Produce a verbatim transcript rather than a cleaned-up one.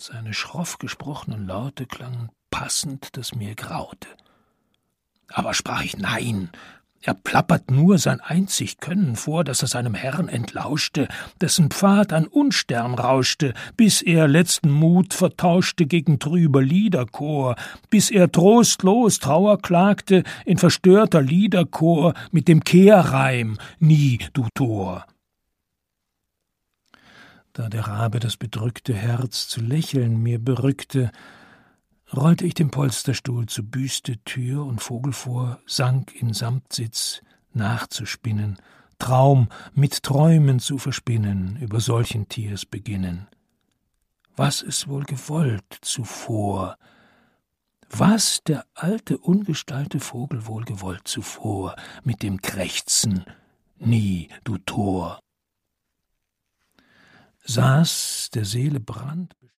Seine schroff gesprochenen Laute klangen passend, dass mir graute. Aber sprach ich nein, er plappert nur sein einzig Können vor, dass er seinem Herrn entlauschte, dessen Pfad an Unstern rauschte, bis er letzten Mut vertauschte gegen trüber Liederchor, bis er trostlos Trauer klagte in verstörter Liederchor mit dem Kehrreim »Nie, du Tor«. Da der Rabe das bedrückte Herz zu lächeln mir berückte, rollte ich den Polsterstuhl zu Büste, Tür und Vogel vor, sank in Samtsitz nachzuspinnen, Traum mit Träumen zu verspinnen, über solchen Tiers beginnen. Was es wohl gewollt zuvor, was der alte ungestalte Vogel wohl gewollt zuvor, mit dem Krächzen, nie, du Tor. Saß der Seele Brand